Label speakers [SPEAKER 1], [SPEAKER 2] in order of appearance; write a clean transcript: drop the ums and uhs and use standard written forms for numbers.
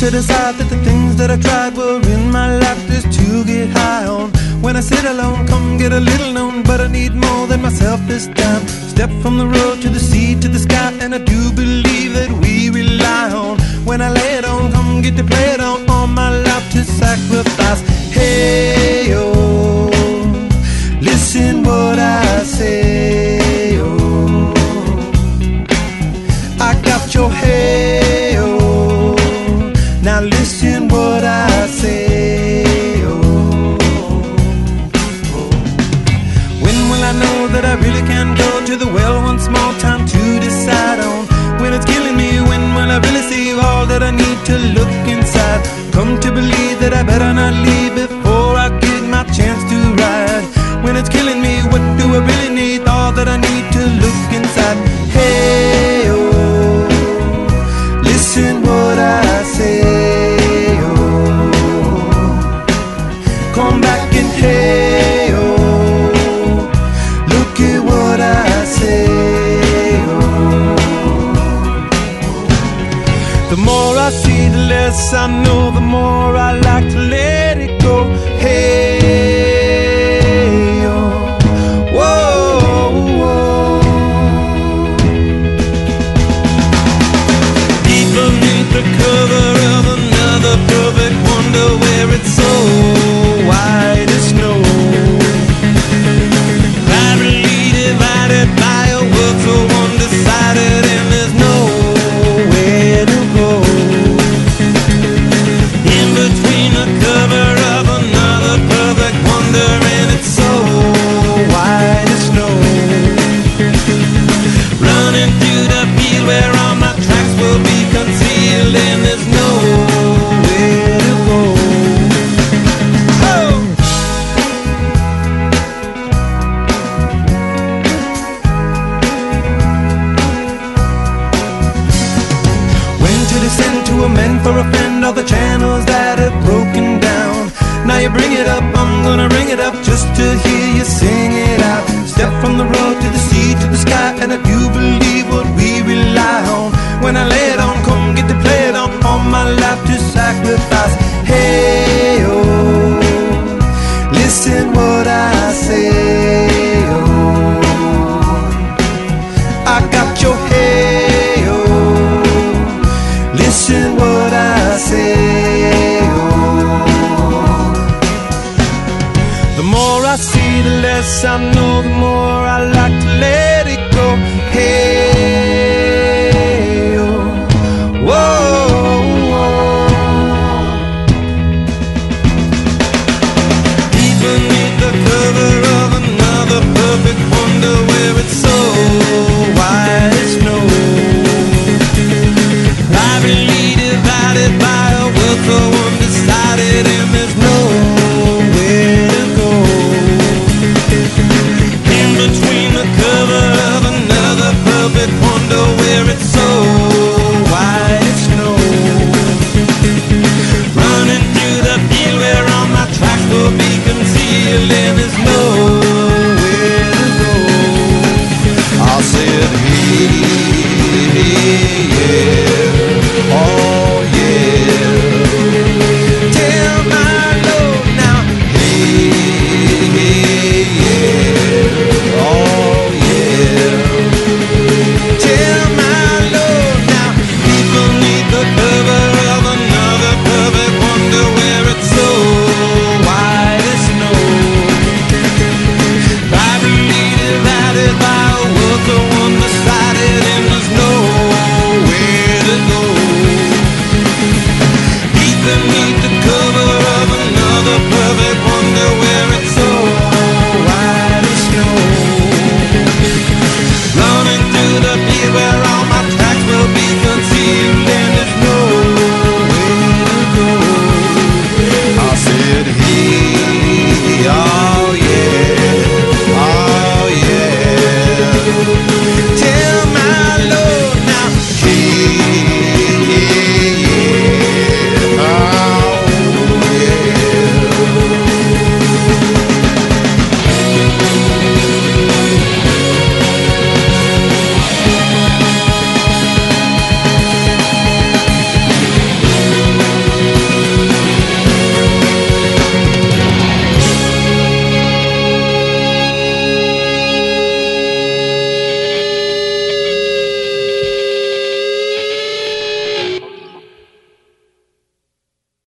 [SPEAKER 1] to decide that the things that I tried were in my life just to get high on. When I sit alone, come get a little known, but I need more than myself this time. Step from the road to the sea to the sky, and I do believe that we rely on. When I lay it on, come get to play it on, all my life to sacrifice. Hey, oh, listen what I say, oh, I got your hey, oh, now listen what I say, oh, oh. When will I know that I really can go to the well once more? Time to decide on when it's killing me. When will I really see all that I need to look inside? Come to believe that I better not leave before I get my chance to ride. When it's killing me, what do I really need? All that I need to look inside. Hey, oh, listen what I say, oh, come back and hey, oh, look at what I say, oh. The more I see, the less I know, the more I like to let it go. Hey, oh, whoa, whoa. Deep beneath the cover of another perfect wonder, where it's so white as snow, privately divided by a world so undecided, and there's nowhere to go. In between the cover of another perfect wonder, and it's so white as snow, running through the field where all my tracks will be concealed, and there's nowhere to go. Oh! When to descend to amend for a friend all the channels that have broken down. Now you bring it up, I'm gonna ring it up just to hear you sing it out. Step from the road to the sea to the sky, and I do believe what we rely on. When I lay it on, come get to play it on, all my life to sacrifice. Hey, oh, listen what I say, oh, I got your hey, oh, listen what I say, oh. The more I see, the less I know, the more I like to let it go. Hey, oh, whoa, whoa. Deep beneath the cover of another perfect wonder, where it's so white as snow, privately divided by a world so undecided, and there's nowhere to go. In between the cover of another perfect wonder, where it's so